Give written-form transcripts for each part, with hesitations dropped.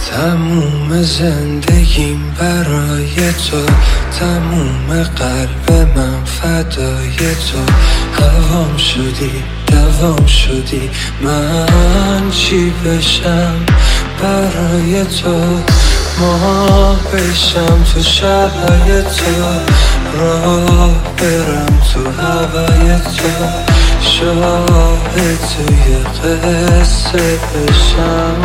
تموم زندگیم برای تو، تموم قلب من فدای تو. هوام شدی دوام شدی، من چی بشم برای تو؟ ماه بشم تو شبای تو، راه برم تو هوای تو، شاهد توی قصه بشم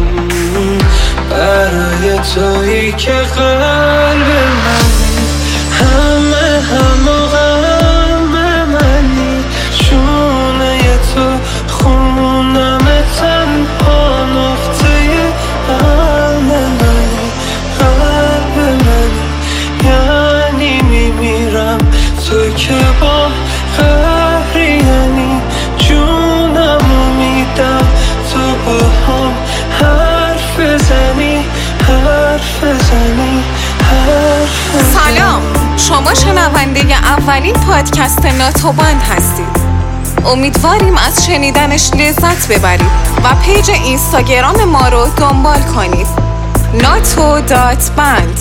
برای تویی که قلب منی، همه و غم منی، شونه تو خونم تنها نقطه قلب منی، قلب منی، یعنی میمیرم تو که با قهری، یعنی جونمو میدم تو با هم حرف بزنی، حرف بزنی، حرف بزنی. سلام، شما شنونده اولین پادکست ناتوباند هستید. امیدواریم از شنیدنش لذت ببرید و پیج اینستاگرام ما رو دنبال کنید. nato.band.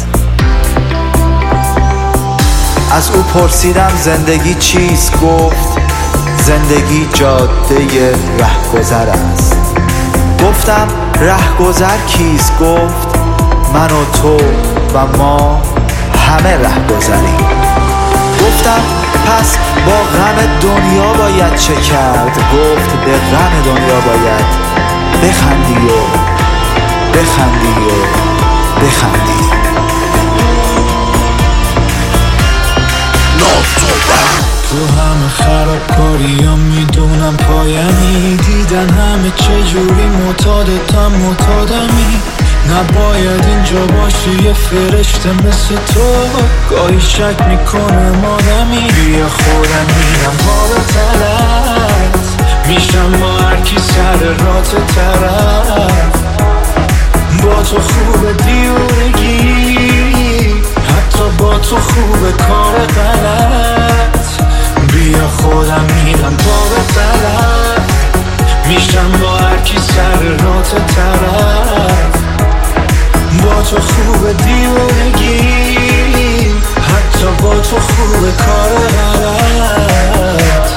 از او پرسیدم زندگی چیست؟ گفت زندگی جاده رهگذر است. گفتم رهگذر کیست؟ گفت من و تو و ما همه رهگذریم. گفتم پس با غم دنیا باید چه کرد؟ گفت به غم دنیا باید بخندی و بخندی و بخندی. تو همه خرابکاریام میدونم پایمی، دیدن همه چجوری معتادتم معتادمی. نباید اینجا باشی یه فرشته مثل تو، گاهی شک میکنم آدمی. بیا خودم میرم بالا طرف، میشم با هرکی سر رات طرف. با تو خوب دیونگی، حتی با تو خوب کار غلط. بیا خودم میرم بالا طرف، میشم با هرکی سر رات طرف. با تو خوب دیوانگی، حتی با تو خوب کار غلط.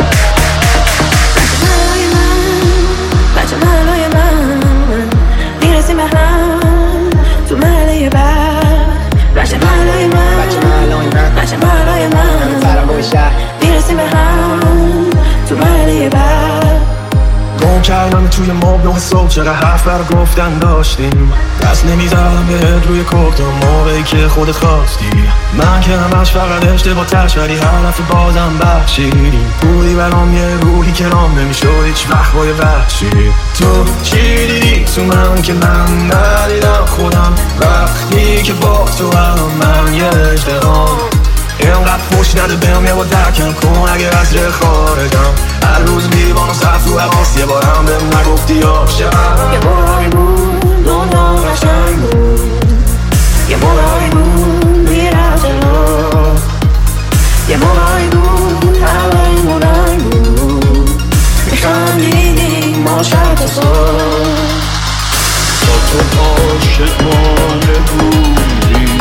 بچه مالای من میرسیم به هم تو محله بعد. بچه مالای من بچه مالای من میرسیم به هم تو محله بعد. گم کردم توی مبل صبح، چقدر حرف بر گفتن داشتیم. دست نمیزدم بهت روی کوکتون موقعی که خودت خواستی. من که همش فقط اشتباه تش، ولی هر دفعه بازم بخشیدیم. بودی برام یه روحی که رام نمیشد هیچ وقت با یه وحشی. تو چی دیدی تو من که من ندیدم خودم، وقتی که با تو الان من یه اشتغام. اینقدر پشت نده بهم یه با درکم کن اگه از ره خارجم. هر روز لیوان و صرف رو حواس، یه بارم بهم نگفتی عاشقم. یه بارایی بود دنیا قشنگ بود، یه بارایی بود میرم جلو، یه بارایی بود هوایمون رنگ بود، میخندیدیم ما شب تا صبح. تا تو عاشقانه بودی،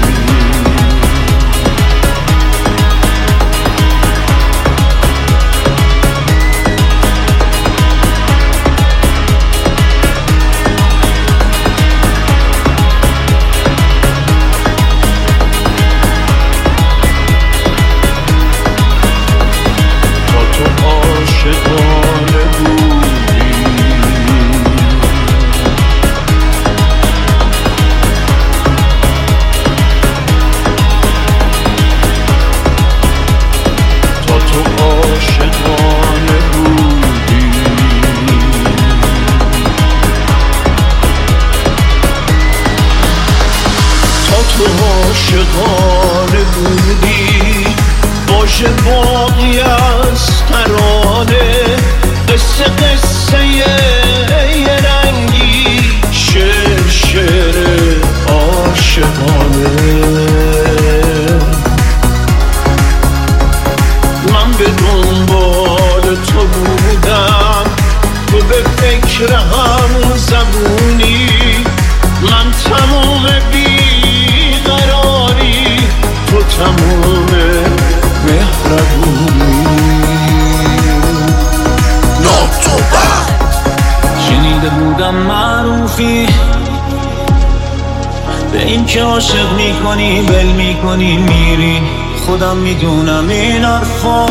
عاشقانه بودی. باشه باقی از ترانه، قصه قصه یه رنگی، شعر شعر عاشقانه. من به دنبال تو بودم، تو به فکر هم زبونی. من به این که عاشق میکنی بل میکنی میری. خودم میدونم این حرفا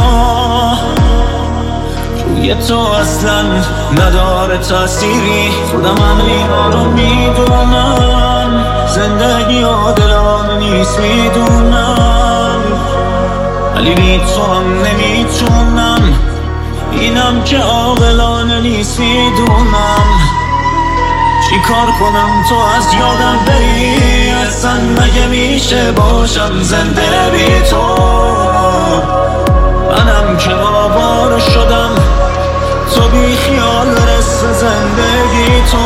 روی تو اصلا نداره تأثیری. خودم هم اینا رو میدونم، زندگی عادلانه نیست میدونم، ولی بی تو هم نمیتونم، اینم که عاقلانه نیست میدونم. چی کار کنم تو از یادم بری؟ اصلا مگه میشه باشم زنده بی تو؟ منم که آواره شدم، تو بی خیال رسه زندگی تو.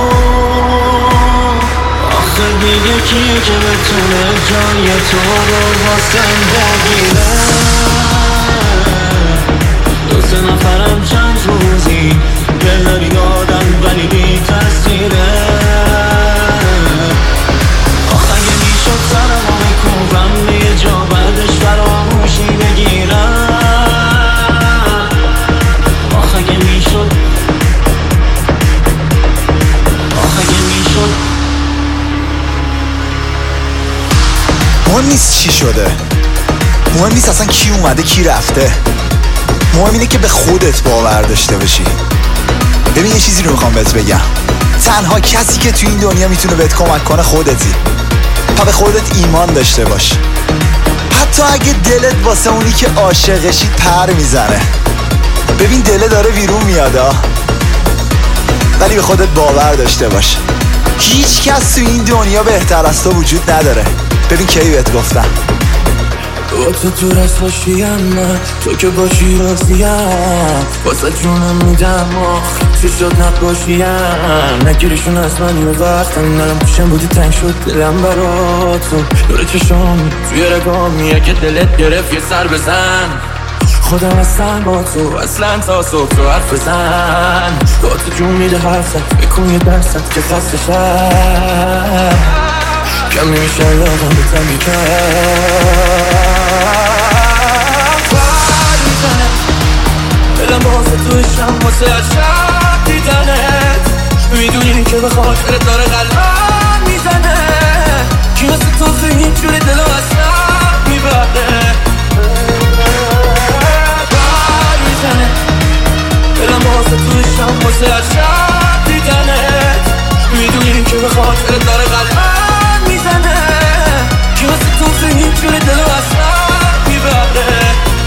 آخه دیگه کیه که بتونه جای تو رو واسم بگیره؟ دو سه نفرم چند روزی دل داری دادن ولی بی تاثیره. آخه اگه میشد سرم رو میکوبم به یه جا بعدش فراموشی بگیرم. آخه اگه میشد، آخه اگه میشد. مهم نیست چی شده، مهم نیست اصلا کی اومده کی رفته، مهم اینه که به خودت باور داشته باشی. ببین یه چیزی رو میخوام بهت بگم، تنها کسی که تو این دنیا میتونه بهت کمک کنه خودتی. تا به خودت ایمان داشته باش، حتی اگه دلت واسه اونی که عاشقشی پر میزنه. ببین دله داره بیرون میادا، ولی به خودت باور داشته باش. هیچ کس تو این دنیا بهتر از تو وجود نداره. ببین کی بهت گفتم با تو رست باشیم، تو که باشی راستیم، واسه جونم میدم چی شد نباشیم. نگیریشون از من یه وقتم نرم پوشم بودی تنگ شد دلم برا تو. دور چشم توی رگامی اگه دلت گرفت یه سر بزن. خودم هستم با تو اصلا تا صبح تو حرف بزن. با تو جون میده حرف زد بکن یه درصد که خسته شد. کم نمیشه یادم بتم دلم واسه توشم واسه عشق دیدنت. میدونی که به خاطرت داره قلبم میزنه. کی مثل تو خیلی جوری دلو اصلا میبره. دلم واسه توشم واسه عشق دیدنت. میدونی که به خاطرت داره قلبم میزنه. کی مثل تو خیلی جوری دلو اصلا میبره.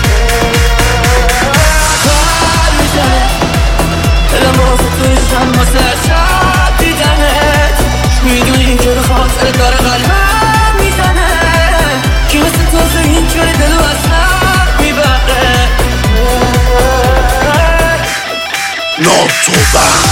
دلم واسه توشم واسه عشق دیدنت. میدونی که به خاطرت داره قلبم میزنه. کی مثل تو خیلی جوری دلو اصلا میبره. ناتوبخت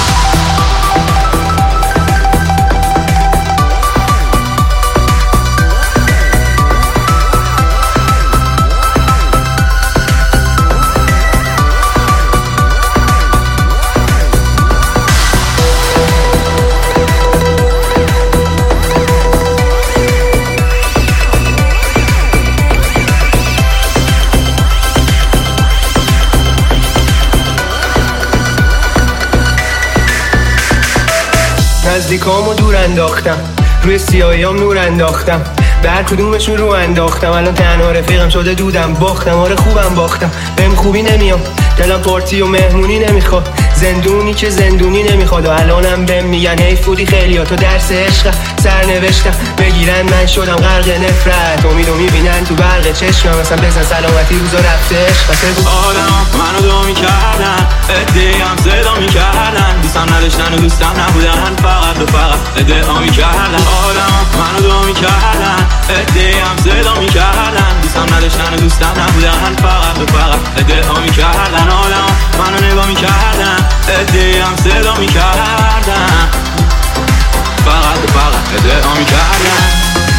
نزدیکامو دور انداختم، روی سیاهیام نور انداختم، به هر کدومشون رو انداختم. الان تنها رفیقم شده دودم باختم. آره خوبم باختم، بهم خوبی نمیام، دلم پارتی و مهمونی نمیخواد. زندونی که زندونی نمیخواد و الانم بهم میگن حیف بودی خیلی ها تو درس عشق سرنوشتم بگیرن. من شدم غرق نفرت، امیدو میبینن تو برق چشمم. مثلا بزن سلامتی روزا رفته عشق. آدم منو دو میکردن، ادعام صدا میکردن، دوستم نداشتن و دوستم نبودن، فقط و فقط ادعا میکردن. آدم منو دو میکردن، ادعام صدا میکردن، دوستم نداشتن و دوستم نبودن، فقط و فقط ادعا میکردن. آدم منو نگاه میکردن، ادعام صدا میکردن، فقط و فقط ادعا میکردن.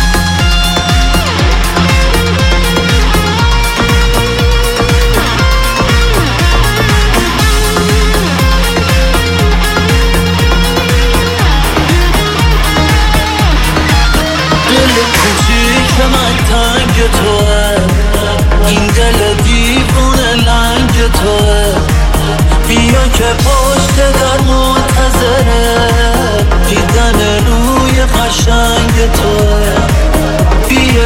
دل کوچیک من تنگ توه، این دل دیوونه لنگ توه. بیا که پشت در منتظره، دیدن روی قشنگ توه.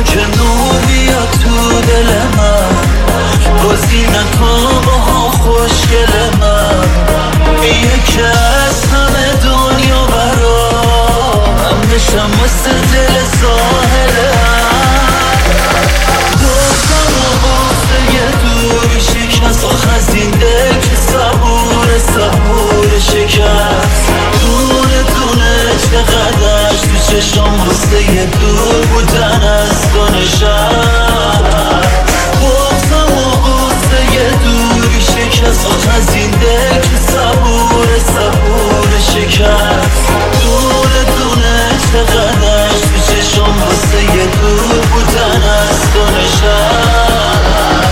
بیا که نور بیاد تو دل من، بازی نکن باها خوشگل من. بیا که از همه دنیا برام بشم واسه دل ساحل دوستم و باسه یه دوری شکست، آخ از این دل که صبور شکست. دونه دونه چقدرش تو چشم واسه یه دور بودن از تو نشست. بغضم و باسه یه دوری شکست، آخ از این دل که صبور شکست. دونه دونه چقدرش تو چشم واسه یه دور بودن از تو نشست.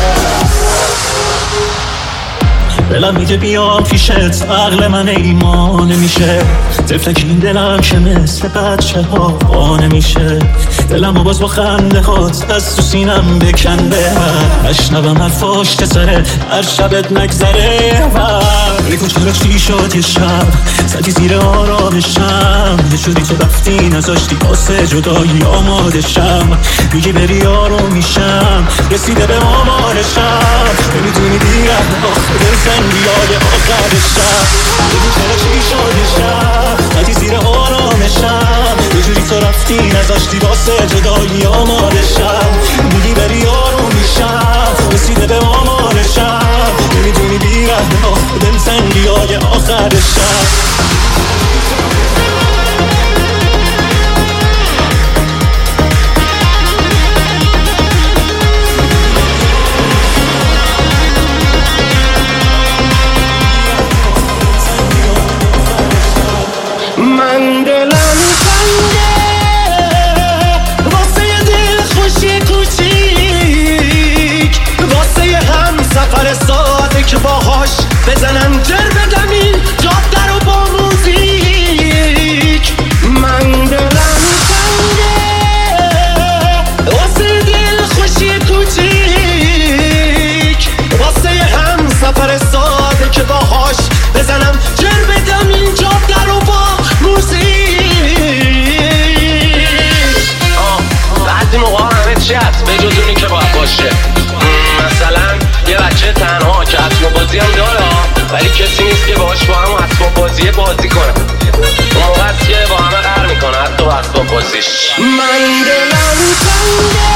دلم میگه بیام پیشت، عقل من ایمان نمیشه. طفلک این دلم که مثل بچه ها نمیشه. دلم و باز با خنده هات از تو سینم بکنده، اشنوم حرفاش که سره هر شبت نگذره. ریکو چرا چی شد یه شب زدی زیر آرامشم، یه شدی تو رفتی نذاشتی واسه جدایی آماده شم. میگی بری آروم میشم رسیده به آمارشم، نمیتونی دیگه دل زنگی های آخر شب. ریکو چرا چی شد یه شب زدی زیر آرامشم، یه جوری تو رفتی نذاشتی واسه جدایی آماده شم. میگی بری آروم میشم رسیده به آمارشم، نمیدونی بیره دل زنگی های آخر شب. من دلم تنگه واسه یه دل خوشی کوچیک، واسه یه هم سفر ساده که باهاش بزنم جر بدم این جاده رو با موزیک. من دلم تنگه واسه یه دل خوشی کوچیک، واسه یه هم سفر ساده که باهاش بزنم جر بدم این جاده رو با بعضی موقع همه چی هست به جز اونی که باید باشه. مثلا یه بچه تنها که اسباب بازی هم داره ولی کسی نیست که باهاش با هم اسباب بازی کنه. اون موقع هست که با همه قهر میکنه حتی با اسباب بازیش. من دلم تنگه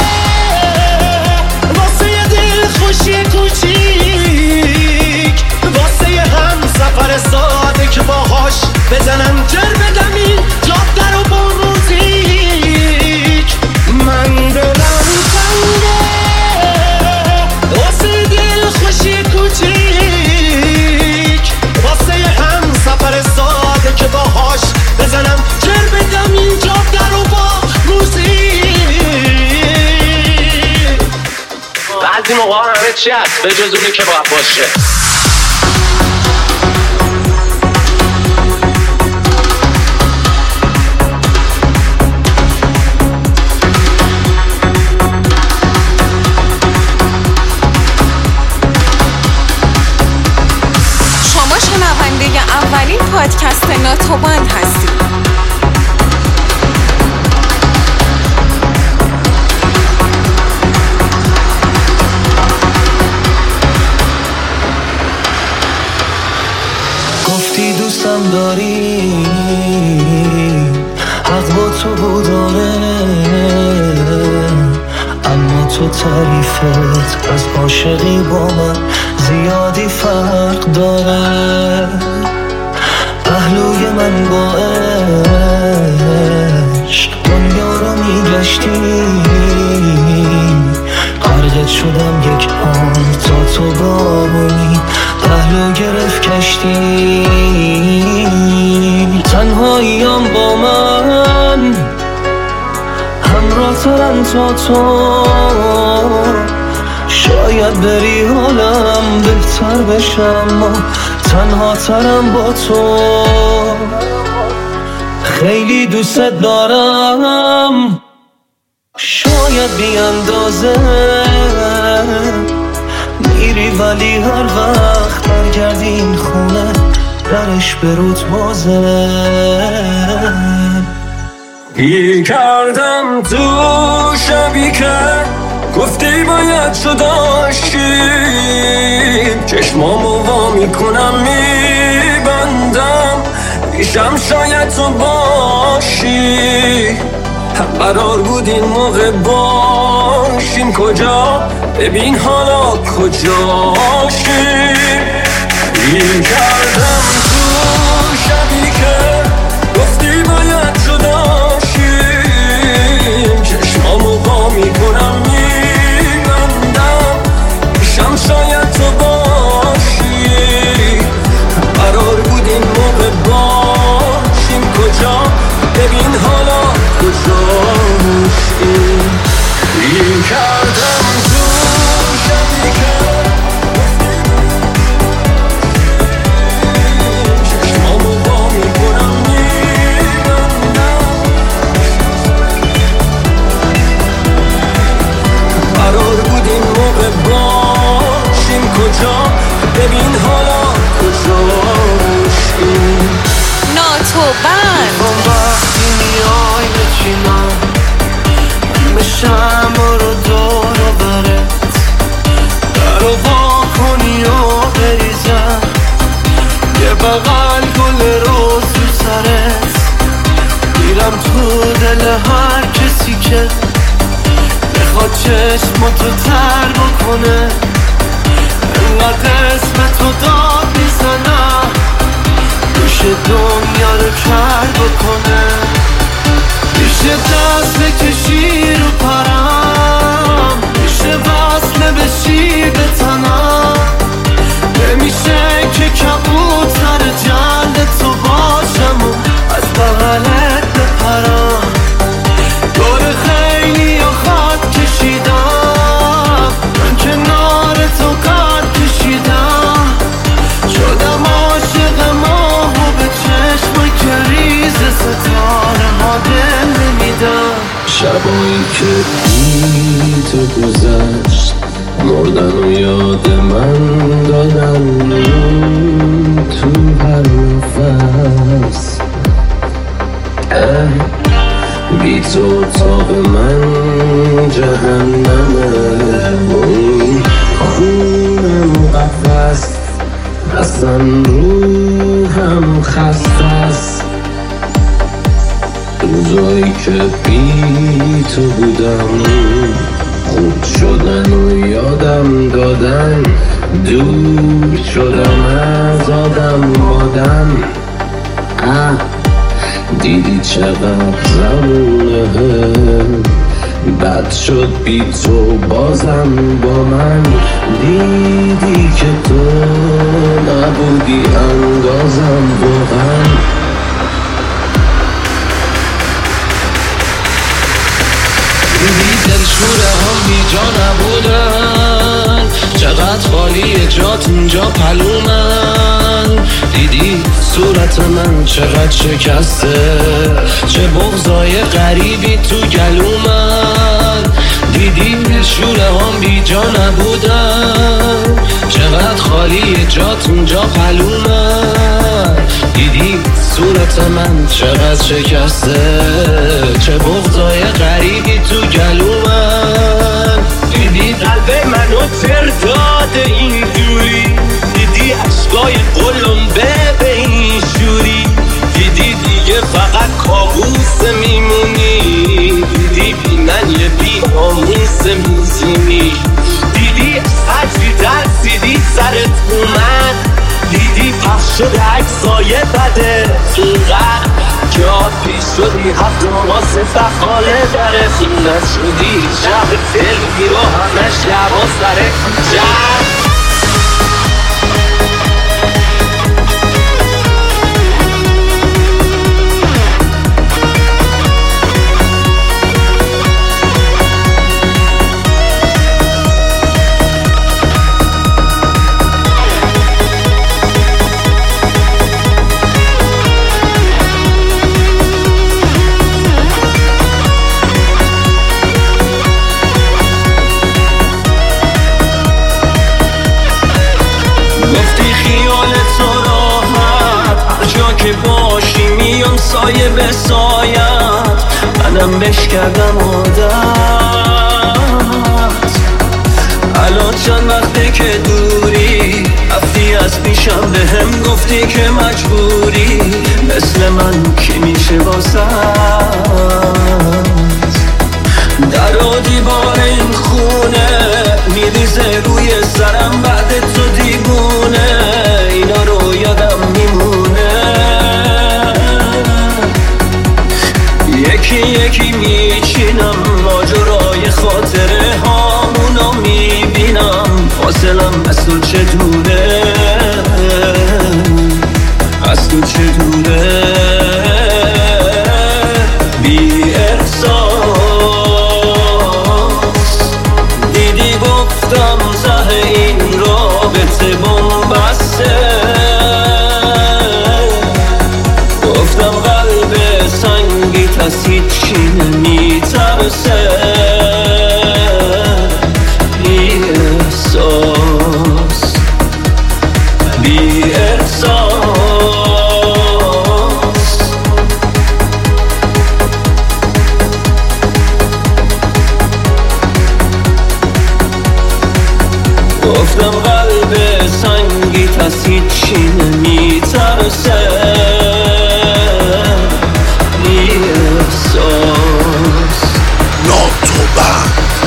واسه یه دل خوشی کوچیک، واسه یه هم سفر ساده که باهاش بزنم جر بدم این جاده رو با موزیک. من دلم تنگه واسه دل خوشی کوچیک، واسه یه هم سفر ساده که باهاش بزنم جر بدم این جاده رو با موزیک. بعضی موقع همه چی هست به جز اونی که باید باشه. اولین پادکست ناتوباند هستید. گفتی دوستم داری حق با تو بوداره، اما تو تعریفت از عاشقی با من زیادی فرق داره. پهلوی من با عشق دنیا رو میگشتیم، غرقت شدم یک آن تا تو بابونی پهلو گرفت کشتیم. تنهاییم با من همراه ترن تا تو، شاید بری حالم بهتر بشم، تنها ترم با تو. خیلی دوست دارم شاید بی اندازه، میری ولی هر وقت برگردی این خونه درش به روت بازه. گیر کردم تو شبی که گفتی باید شداشیم، چشمامو وا میکنم میبندم پیشم شاید تو باشی. قرار بود این موقع باشیم، کجا؟ ببین حالا کجاشیم. گیر کردم تو شبی که گفتی باید جداشیم، چشمامو وا میکنم میبندم پیشم شاید تو باشی. قرار بود این موقع باشیم، کجا؟ ببین حالا کجاشیم. گیر کردم تو شبی که ببین حالا کجاشیم. ناتوبند وقتی میای بچینم میشم رو دور و برت، در و وا کنی و بریزم یه بغل گل روز رو سرت، میرم تو دل هر کسی که بخواد چشماتو تر بکنه، انقدر اسم تو داد میزنم میشه دنیا رو کر بکنه. میشه دست بکشی رو پرم، میشه وصل بشی به تنم، نمیشه که کبوتر جلد تو باشم و از بغلت بپرم. دور خیلی و خط کشیدم، من کنار تو قد کشیدم، شدم عاشق ماه و به چشم کریز ستاره ها دل نمیدم. شبایی که بی تو گذشت مردن و یاد من دادن تو هر نفس، بی تو تاب من جهنمه، خونم قفص اصلا روحم خسته است. روزایی که بی تو بودم خوب شدن و یادم دادن، دور شدم از آدم. دیدی چقدر زمونه بد شد بی تو بازم با من، دیدی که تو نبودی اندازم واقعا. دیدی دلشوره هم بی جا نبودن، چقدر خالیه جات اینجا پلومن. دیدی صورت من چقدر شکسته، چه بغضای غریبی تو گلومن. دیدی شوره هم بی جا نبودن، چقدر خالیه جات اونجا پلومن. دیدی صورت من چقدر شکسته، چه بغضای غریبی تو گلومن. دیدی قلب منو تر داده اینجوری، دیدی عشقای قلمبه به این شوری، دیدی دیگه فقط کابوس میمونی، دیدی بی من یه بی ناموس میزونی، دیدی هرچی ترسیدی سرت اومد، دیدی پخش شده عکسای بده اینقدر که پیش شدی هفت نماز فخاله داره خونت شدی شهر فیلمی رو همش لباس داره جد. که باشی میام سایه به سایت، منم بش کردم عادت. الان چند وقته که دوری، رفتی از پیشم به هم گفتی که مجبوری، مثل من کی میشه واسه در و دیوار این خونه میریزه روی سرم بعد تو دیوونه، اینا رو یادم میمونه. یکی یکی میچینم ماجرای خاطره هامونو میبینم، فاصلم از تو چه دوره، از تو چه دوره. بی احساس دیدی گفتم ته این رابطه بنبسته، گفتم قلب سنگی از هیچی نمیترسه. بی احساس بی احساس گفتم قلب سنگی از هیچی نمیترسه. بی احساس ناتوبند.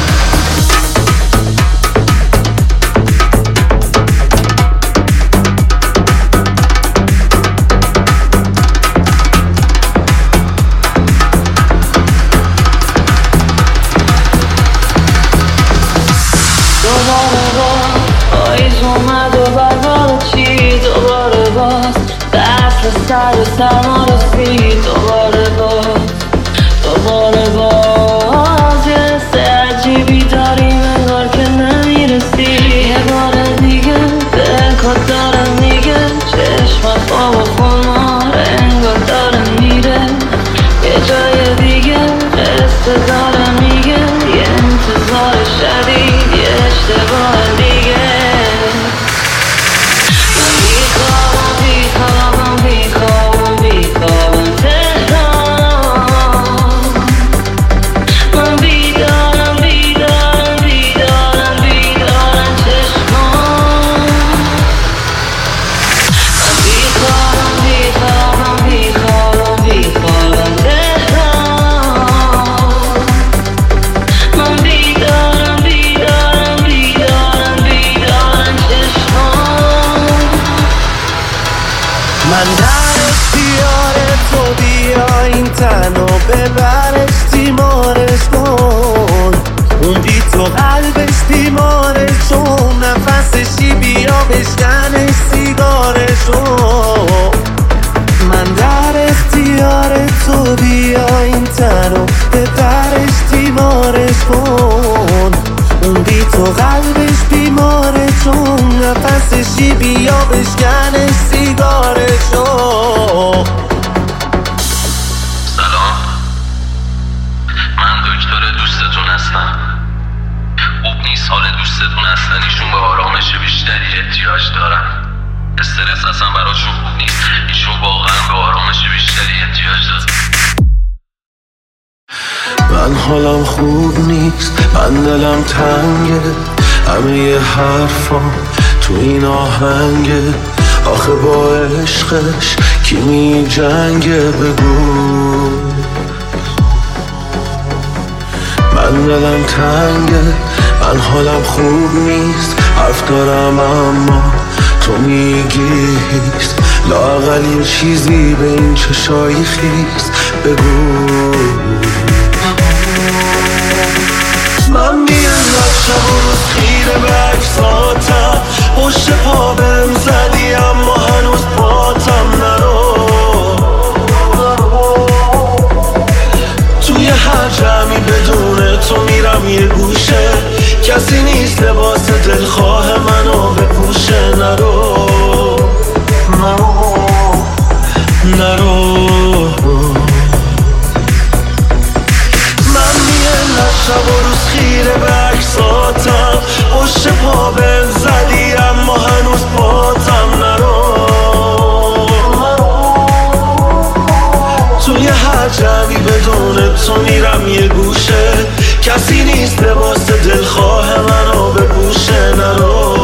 دوباره باز پاییز اومد و برباد چی، دوباره باز دست سر و سرما رسید، دوباره باز یه حس عجیبی داریم انگار که نمیرسی. یه بار دیگه دلکات داره میگه چشمت خواب و خمار انگار داره میره، یه جای دیگه قصه داره میگه یه انتظار شدید یه اشتباه دیگه. من بیخوابم تهران، من بیدارم چشمان. من بیخوابم تهران، من بیدارم چشمان. من در اختیار تو، بیا این تن و ببرش تیمارش کن، اون بی تو قلبش بیمارشون، نفسشی بیا بشکنش سیگارشو. من در اختیار تو، بیا این تن و ببرش تیمارش کن، اون بی تو قلبش بیمارشون، نفسشی بیا بشکنش سیگارشو. سلام، من دکتر دوستتون هستم. خوب نیست حال دوستتون هستن، ایشون به آرامش بیشتری احتیاج دارن. استرس اصلا براشون خوب نیست، ایشون واقعا به آرامش بیشتری احتیاج دارن. من حالم خوب نیست، من دلم تنگه، همه حرفام تو این آهنگه، آخه با عشقش کی می جنگه بگو. من دلم تنگه، من حالم خوب نیست، حرف دارم اما تو میگی هیست، لااقل یه چیزی به این چشایی خیست بگو. من میانم شب و روز خیره به عکساتم، پشت پا بهم زدی اما هنوز پاتم نرو. توی هر جمعی بدون تو میرم یه گوشه، کسی نیست لباس دلخواه منو بپوشه. نرو من میانم شب و روز خیره به عکساتم، پشت پا بهم زدی اما هنوز پاتم نرو. توی هر جمعی بدون تو میرم دلم یه گوشه، کسی نیست لباس دلخواه منو بپوشه. نرو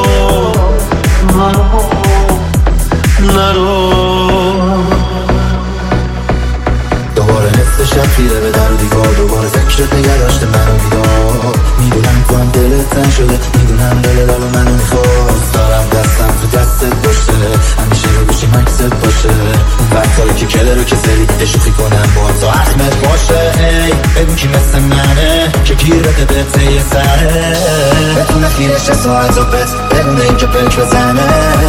دوباره نصف شب خیره به در و دیوار، دوباره فکرت نگه داشته منو بیدار. میدونم تو هم دلت تن شده، میدونم دل لالو منو میخواست. دارم دستم تو دستت باشه، همیشه رو گوشی مکست باشه. اون وقتایی که کله رو کسری یه شوخی کنم با تا اخمت باشه. ای بدون کی مثل منه که گیرده به ته سره، بتونه خیرش ساعت و بس بدون این که پک بزنه.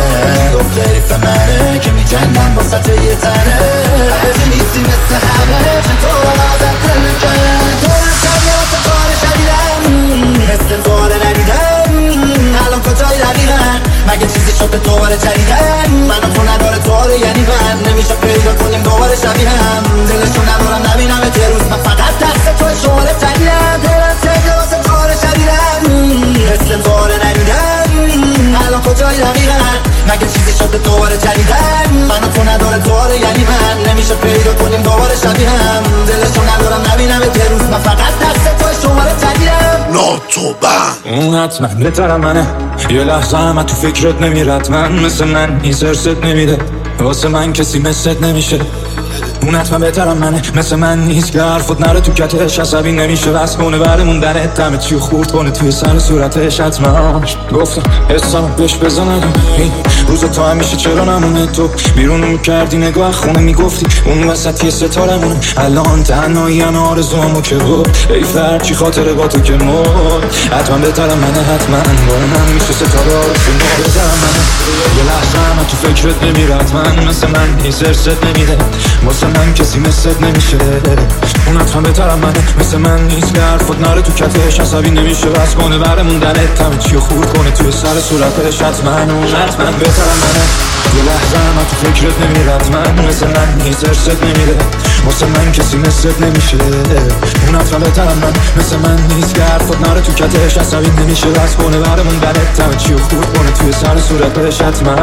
گفت حریف منه که میجنم با سطح یه تنه، عرضی نیستی مثل همه چون تو رو آزد دل میکنه. تو هم شب یه واسه کار شدیدم، مثل دواره ندیدم. الان کجایی دقیقا؟ مگه چیزی شد به دوباره جدیدن؟ من و تو نداره دواره یعنی من نمیشه پیدا کنیم دوباره شبیه هم. دلشو ندارم نبینم یه روز من فقط دست توی شماره جدیدم. دلم سیده واسه کار شدیدم، مثل دواره ندیدم. الان کجایی دقیقا؟ مگه چیزی شد به دوباره جدیدن؟ من و تو نداره دواره یعنی من نمیشه پیدا کنیم دوباره شبیه هم. دلشو ندارم نبینم یه روز من فقط دست توی شماره جدیدم. ناتوبند اون حتما بهترم منه، یه لحظه هم تو فکرت نمیرد. من مثل من نیز ارست نمیده، واسه من کسی مثلت نمیشه. اون حتما بهترم منه، مثل من نیست که حرفت نره تو کتش. عصبی نمیشه بس کنه برمون درت دمه چیو خورد کنه توی سر صورتش. حتما گفتم حسامو بهش بزنم این روز تا همیشه چرا نمونه. تو بیرونو میکردی نگاه خونه میگفتی اون وسط یه ستارمونه. الان تنهایی همه آرزوامو که بود ای فرچی خاطره با تو که مرد. حتما بهترم منه، حتما باره من میشه ستاره آرزوما. بهترم منه، یه لحظه هم تو فکرت نمیرد. من مثل من نیز ارست نمیده، واسه من کسی مثلت نمیشه. اون حتما بهترم منه، مثل من نیست که حرفت نره تو کتش. عصبی نمیشه بس کنه برمون درت همه چیو خورد کنه توی سر صورتش. حتما اون حتما بهترم منه، یه لحظه هم تو فکرت نمیرد. من مثل من نیز ارست نمیده، واسه من کسی مثلت نمیشه. اون حتما بهترم من، مثل من نیست که حرفت نره تو کتش. عصبی نمیشه بس کنه برمون درت همه چیو خورد کنه توی سر صورتش. حتما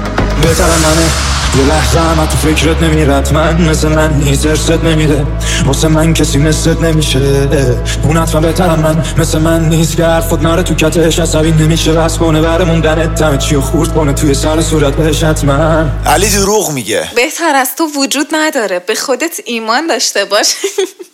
بهترم منه، یه لحظه هم تو فکرت نمیرد. من مثل من نیز ارست نمیده، واسه من کسی مثلت نمیشه. اون حتما بهترم من، مثل من نیست که حرفت نره تو کتش. عصبی نمیشه بس کنه برمون درت همه چیو خورد کنه توی سر صورتش. حتما علی دروغ میگه، بهتر از تو وجود نداره، به خودت ایمان داشته باش.